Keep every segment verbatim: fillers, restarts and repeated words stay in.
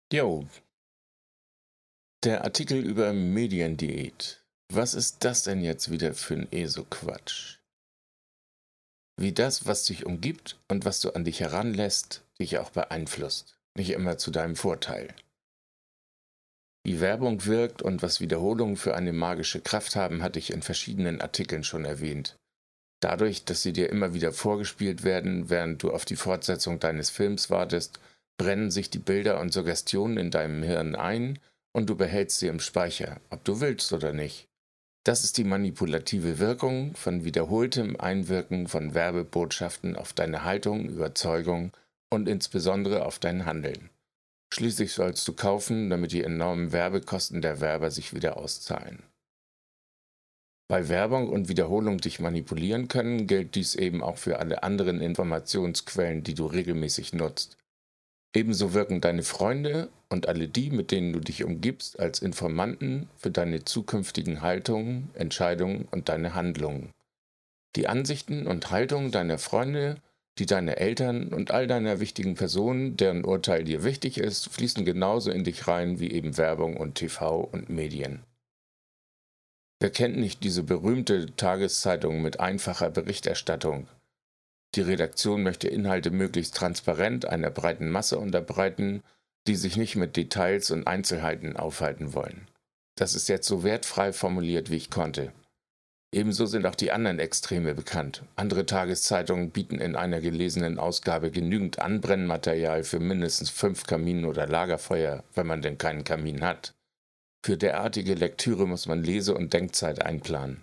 Jo, der Artikel über Mediendiät. Was ist das denn jetzt wieder für ein ESO-Quatsch? Wie das, was dich umgibt und was du an dich heranlässt, dich auch beeinflusst, nicht immer zu deinem Vorteil. Wie Werbung wirkt und was Wiederholungen für eine magische Kraft haben, hatte ich in verschiedenen Artikeln schon erwähnt. Dadurch, dass sie dir immer wieder vorgespielt werden, während du auf die Fortsetzung deines Films wartest, brennen sich die Bilder und Suggestionen in deinem Hirn ein und du behältst sie im Speicher, ob du willst oder nicht. Das ist die manipulative Wirkung von wiederholtem Einwirken von Werbebotschaften auf deine Haltung, Überzeugung und insbesondere auf dein Handeln. Schließlich sollst du kaufen, damit die enormen Werbekosten der Werber sich wieder auszahlen. Weil Werbung und Wiederholung dich manipulieren können, gilt dies eben auch für alle anderen Informationsquellen, die du regelmäßig nutzt. Ebenso wirken deine Freunde und alle die, mit denen du dich umgibst, als Informanten für deine zukünftigen Haltungen, Entscheidungen und deine Handlungen. Die Ansichten und Haltungen deiner Freunde, die deiner Eltern und all deiner wichtigen Personen, deren Urteil dir wichtig ist, fließen genauso in dich rein wie eben Werbung und T V und Medien. Wer kennt nicht diese berühmte Tageszeitung mit einfacher Berichterstattung? Die Redaktion möchte Inhalte möglichst transparent einer breiten Masse unterbreiten, die sich nicht mit Details und Einzelheiten aufhalten wollen. Das ist jetzt so wertfrei formuliert, wie ich konnte. Ebenso sind auch die anderen Extreme bekannt. Andere Tageszeitungen bieten in einer gelesenen Ausgabe genügend Anbrennmaterial für mindestens fünf Kaminen oder Lagerfeuer, wenn man denn keinen Kamin hat. Für derartige Lektüre muss man Lese- und Denkzeit einplanen.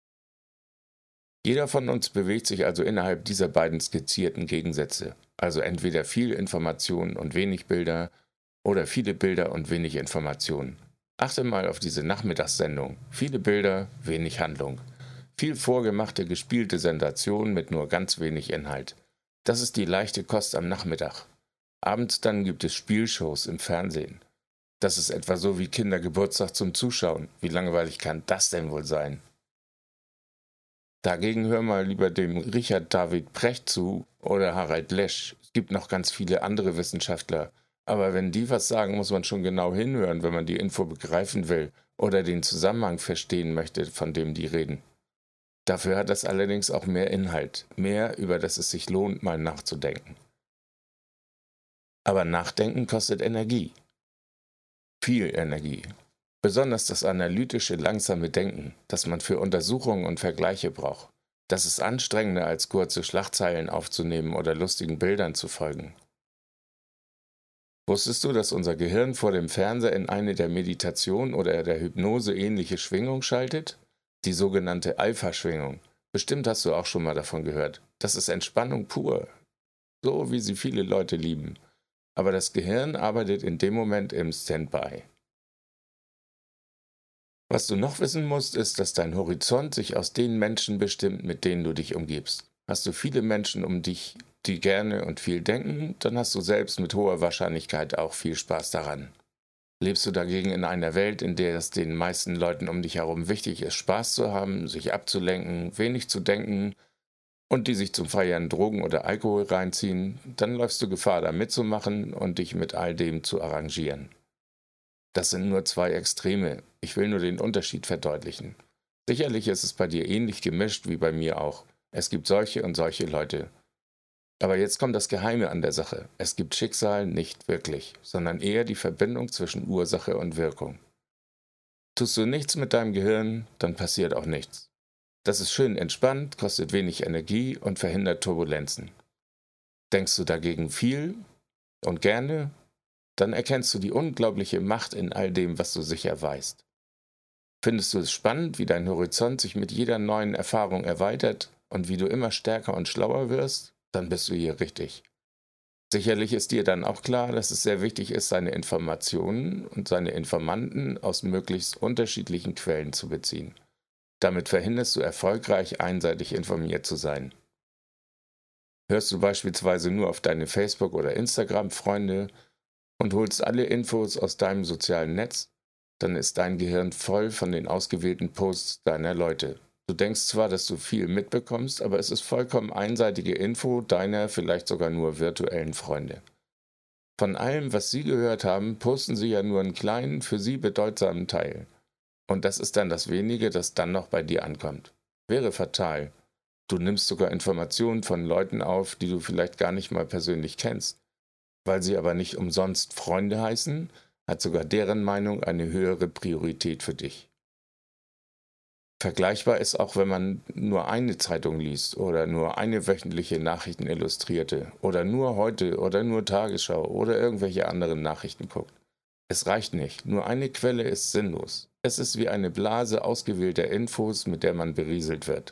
Jeder von uns bewegt sich also innerhalb dieser beiden skizzierten Gegensätze, also entweder viel Information und wenig Bilder oder viele Bilder und wenig Information. Achte mal auf diese Nachmittagssendung. Viele Bilder, wenig Handlung. Viel vorgemachte, gespielte Sensation mit nur ganz wenig Inhalt. Das ist die leichte Kost am Nachmittag. Abends dann gibt es Spielshows im Fernsehen. Das ist etwa so wie Kindergeburtstag zum Zuschauen. Wie langweilig kann das denn wohl sein? Dagegen hör mal lieber dem Richard David Precht zu oder Harald Lesch. Es gibt noch ganz viele andere Wissenschaftler. Aber wenn die was sagen, muss man schon genau hinhören, wenn man die Info begreifen will oder den Zusammenhang verstehen möchte, von dem die reden. Dafür hat das allerdings auch mehr Inhalt, mehr, über das es sich lohnt, mal nachzudenken. Aber Nachdenken kostet Energie. Viel Energie. Besonders das analytische, langsame Denken, das man für Untersuchungen und Vergleiche braucht. Das ist anstrengender, als kurze Schlagzeilen aufzunehmen oder lustigen Bildern zu folgen. Wusstest du, dass unser Gehirn vor dem Fernseher in eine der Meditation oder der Hypnose ähnliche Schwingung schaltet? Die sogenannte Alpha-Schwingung. Bestimmt hast du auch schon mal davon gehört. Das ist Entspannung pur, so wie sie viele Leute lieben. Aber das Gehirn arbeitet in dem Moment im Standby. Was du noch wissen musst, ist, dass dein Horizont sich aus den Menschen bestimmt, mit denen du dich umgibst. Hast du viele Menschen um dich, die gerne und viel denken, dann hast du selbst mit hoher Wahrscheinlichkeit auch viel Spaß daran. Lebst du dagegen in einer Welt, in der es den meisten Leuten um dich herum wichtig ist, Spaß zu haben, sich abzulenken, wenig zu denken und die sich zum Feiern Drogen oder Alkohol reinziehen, dann läufst du Gefahr, da mitzumachen und dich mit all dem zu arrangieren. Das sind nur zwei Extreme. Ich will nur den Unterschied verdeutlichen. Sicherlich ist es bei dir ähnlich gemischt wie bei mir auch. Es gibt solche und solche Leute. Aber jetzt kommt das Geheime an der Sache. Es gibt Schicksal nicht wirklich, sondern eher die Verbindung zwischen Ursache und Wirkung. Tust du nichts mit deinem Gehirn, dann passiert auch nichts. Das ist schön entspannt, kostet wenig Energie und verhindert Turbulenzen. Denkst du dagegen viel und gerne, dann erkennst du die unglaubliche Macht in all dem, was du sicher weißt. Findest du es spannend, wie dein Horizont sich mit jeder neuen Erfahrung erweitert und wie du immer stärker und schlauer wirst? Dann bist du hier richtig. Sicherlich ist dir dann auch klar, dass es sehr wichtig ist, seine Informationen und seine Informanten aus möglichst unterschiedlichen Quellen zu beziehen. Damit verhinderst du erfolgreich, einseitig informiert zu sein. Hörst du beispielsweise nur auf deine Facebook- oder Instagram-Freunde und holst alle Infos aus deinem sozialen Netz, dann ist dein Gehirn voll von den ausgewählten Posts deiner Leute. Du denkst zwar, dass du viel mitbekommst, aber es ist vollkommen einseitige Info deiner vielleicht sogar nur virtuellen Freunde. Von allem, was Sie gehört haben, posten Sie ja nur einen kleinen, für Sie bedeutsamen Teil. Und das ist dann das wenige, das dann noch bei dir ankommt. Wäre fatal. Du nimmst sogar Informationen von Leuten auf, die du vielleicht gar nicht mal persönlich kennst. Weil sie aber nicht umsonst Freunde heißen, hat sogar deren Meinung eine höhere Priorität für dich. Vergleichbar ist auch, wenn man nur eine Zeitung liest oder nur eine wöchentliche Nachrichtenillustrierte oder nur Heute oder nur Tagesschau oder irgendwelche anderen Nachrichten guckt. Es reicht nicht, nur eine Quelle ist sinnlos. Es ist wie eine Blase ausgewählter Infos, mit der man berieselt wird.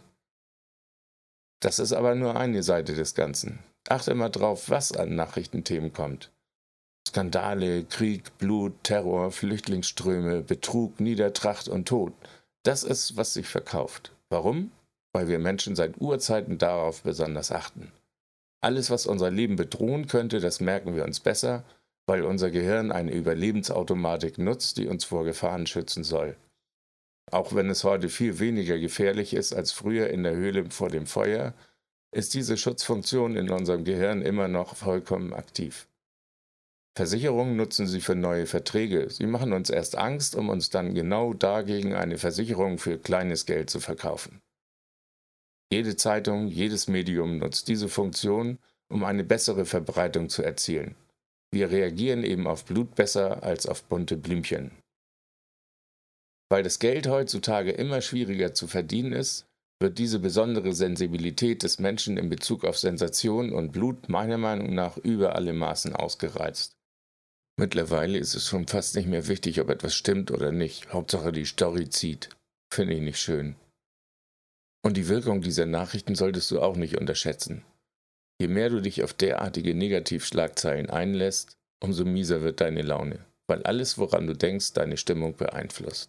Das ist aber nur eine Seite des Ganzen. Achte mal drauf, was an Nachrichtenthemen kommt. Skandale, Krieg, Blut, Terror, Flüchtlingsströme, Betrug, Niedertracht und Tod. Das ist, was sich verkauft. Warum? Weil wir Menschen seit Urzeiten darauf besonders achten. Alles, was unser Leben bedrohen könnte, das merken wir uns besser, weil unser Gehirn eine Überlebensautomatik nutzt, die uns vor Gefahren schützen soll. Auch wenn es heute viel weniger gefährlich ist als früher in der Höhle vor dem Feuer, ist diese Schutzfunktion in unserem Gehirn immer noch vollkommen aktiv. Versicherungen nutzen sie für neue Verträge. Sie machen uns erst Angst, um uns dann genau dagegen eine Versicherung für kleines Geld zu verkaufen. Jede Zeitung, jedes Medium nutzt diese Funktion, um eine bessere Verbreitung zu erzielen. Wir reagieren eben auf Blut besser als auf bunte Blümchen. Weil das Geld heutzutage immer schwieriger zu verdienen ist, wird diese besondere Sensibilität des Menschen in Bezug auf Sensation und Blut meiner Meinung nach über alle Maßen ausgereizt. Mittlerweile ist es schon fast nicht mehr wichtig, ob etwas stimmt oder nicht. Hauptsache die Story zieht. Finde ich nicht schön. Und die Wirkung dieser Nachrichten solltest du auch nicht unterschätzen. Je mehr du dich auf derartige Negativschlagzeilen einlässt, umso mieser wird deine Laune, weil alles, woran du denkst, deine Stimmung beeinflusst.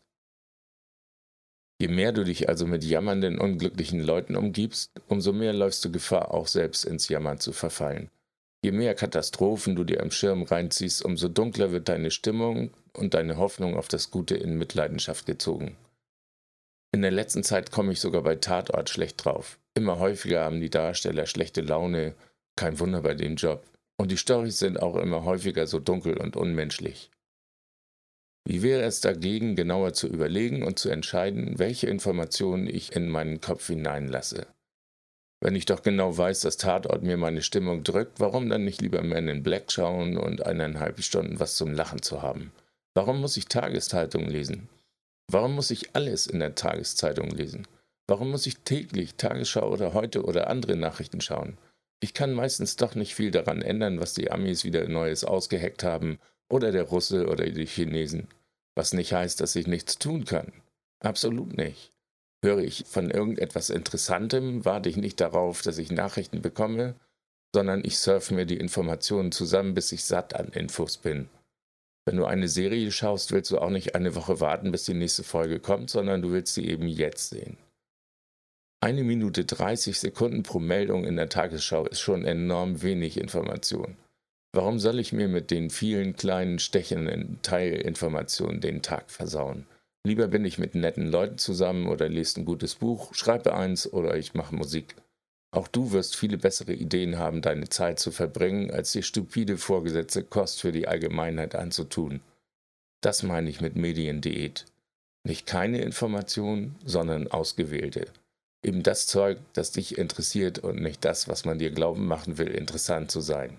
Je mehr du dich also mit jammernden, unglücklichen Leuten umgibst, umso mehr läufst du Gefahr, auch selbst ins Jammern zu verfallen. Je mehr Katastrophen du dir am Schirm reinziehst, umso dunkler wird deine Stimmung und deine Hoffnung auf das Gute in Mitleidenschaft gezogen. In der letzten Zeit komme ich sogar bei Tatort schlecht drauf. Immer häufiger haben die Darsteller schlechte Laune, kein Wunder bei dem Job. Und die Storys sind auch immer häufiger so dunkel und unmenschlich. Wie wäre es dagegen, genauer zu überlegen und zu entscheiden, welche Informationen ich in meinen Kopf hineinlasse? Wenn ich doch genau weiß, dass Tatort mir meine Stimmung drückt, warum dann nicht lieber Men in Black schauen und eineinhalb Stunden was zum Lachen zu haben? Warum muss ich Tageszeitungen lesen? Warum muss ich alles in der Tageszeitung lesen? Warum muss ich täglich Tagesschau oder Heute oder andere Nachrichten schauen? Ich kann meistens doch nicht viel daran ändern, was die Amis wieder Neues ausgeheckt haben oder der Russe oder die Chinesen. Was nicht heißt, dass ich nichts tun kann. Absolut nicht. Höre ich von irgendetwas Interessantem, warte ich nicht darauf, dass ich Nachrichten bekomme, sondern ich surfe mir die Informationen zusammen, bis ich satt an Infos bin. Wenn du eine Serie schaust, willst du auch nicht eine Woche warten, bis die nächste Folge kommt, sondern du willst sie eben jetzt sehen. Eine Minute dreißig Sekunden pro Meldung in der Tagesschau ist schon enorm wenig Information. Warum soll ich mir mit den vielen kleinen stechenden Teilinformationen den Tag versauen? Lieber bin ich mit netten Leuten zusammen oder lese ein gutes Buch, schreibe eins oder ich mache Musik. Auch du wirst viele bessere Ideen haben, deine Zeit zu verbringen, als dir stupide vorgesetzte Kost für die Allgemeinheit anzutun. Das meine ich mit Mediendiät. Nicht keine Informationen, sondern ausgewählte. Eben das Zeug, das dich interessiert und nicht das, was man dir glauben machen will, interessant zu sein.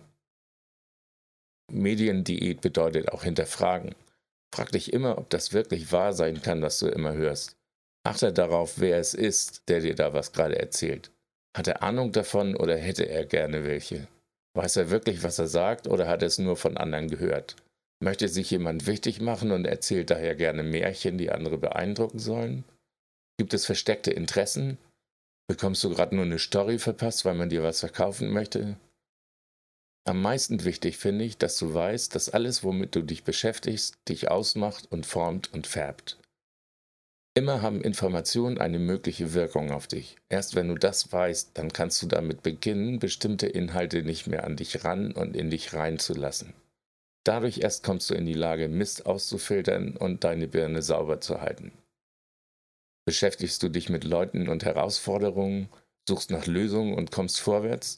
Mediendiät bedeutet auch hinterfragen. Frag dich immer, ob das wirklich wahr sein kann, was du immer hörst. Achte darauf, wer es ist, der dir da was gerade erzählt. Hat er Ahnung davon oder hätte er gerne welche? Weiß er wirklich, was er sagt, oder hat er es nur von anderen gehört? Möchte sich jemand wichtig machen und erzählt daher gerne Märchen, die andere beeindrucken sollen? Gibt es versteckte Interessen? Bekommst du gerade nur eine Story verpasst, weil man dir was verkaufen möchte? Am meisten wichtig finde ich, dass du weißt, dass alles, womit du dich beschäftigst, dich ausmacht und formt und färbt. Immer haben Informationen eine mögliche Wirkung auf dich. Erst wenn du das weißt, dann kannst du damit beginnen, bestimmte Inhalte nicht mehr an dich ran und in dich reinzulassen. Dadurch erst kommst du in die Lage, Mist auszufiltern und deine Birne sauber zu halten. Beschäftigst du dich mit Leuten und Herausforderungen, suchst nach Lösungen und kommst vorwärts?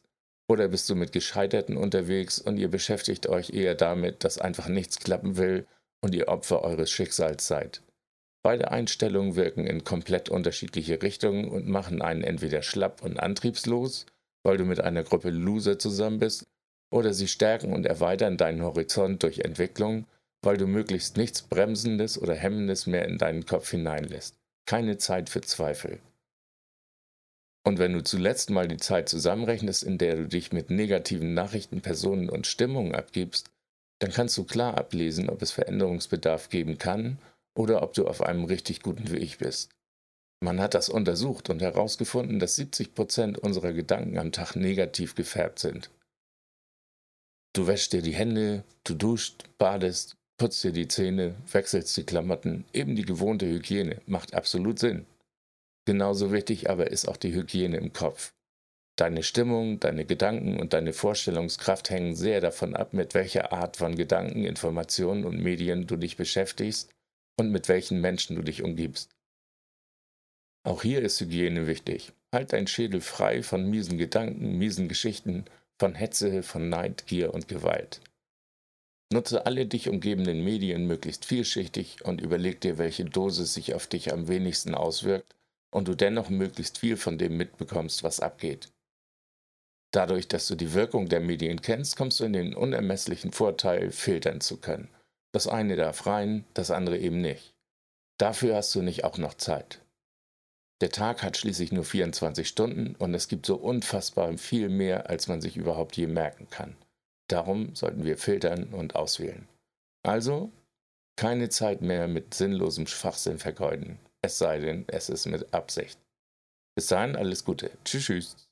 Oder bist du mit Gescheiterten unterwegs und ihr beschäftigt euch eher damit, dass einfach nichts klappen will und ihr Opfer eures Schicksals seid? Beide Einstellungen wirken in komplett unterschiedliche Richtungen und machen einen entweder schlapp und antriebslos, weil du mit einer Gruppe Loser zusammen bist, oder sie stärken und erweitern deinen Horizont durch Entwicklung, weil du möglichst nichts Bremsendes oder Hemmendes mehr in deinen Kopf hineinlässt. Keine Zeit für Zweifel. Und wenn du zuletzt mal die Zeit zusammenrechnest, in der du dich mit negativen Nachrichten, Personen und Stimmungen abgibst, dann kannst du klar ablesen, ob es Veränderungsbedarf geben kann oder ob du auf einem richtig guten Weg bist. Man hat das untersucht und herausgefunden, dass siebzig Prozent unserer Gedanken am Tag negativ gefärbt sind. Du wäschst dir die Hände, du duscht, badest, putzt dir die Zähne, wechselst die Klamotten, eben die gewohnte Hygiene, macht absolut Sinn. Genauso wichtig aber ist auch die Hygiene im Kopf. Deine Stimmung, deine Gedanken und deine Vorstellungskraft hängen sehr davon ab, mit welcher Art von Gedanken, Informationen und Medien du dich beschäftigst und mit welchen Menschen du dich umgibst. Auch hier ist Hygiene wichtig. Halt deinen Schädel frei von miesen Gedanken, miesen Geschichten, von Hetze, von Neid, Gier und Gewalt. Nutze alle dich umgebenden Medien möglichst vielschichtig und überleg dir, welche Dosis sich auf dich am wenigsten auswirkt und du dennoch möglichst viel von dem mitbekommst, was abgeht. Dadurch, dass du die Wirkung der Medien kennst, kommst du in den unermesslichen Vorteil, filtern zu können. Das eine darf rein, das andere eben nicht. Dafür hast du nicht auch noch Zeit. Der Tag hat schließlich nur vierundzwanzig Stunden und es gibt so unfassbar viel mehr, als man sich überhaupt je merken kann. Darum sollten wir filtern und auswählen. Also, keine Zeit mehr mit sinnlosem Schwachsinn vergeuden. Es sei denn, es ist mit Absicht. Bis dahin alles Gute. Tschüss, tschüss.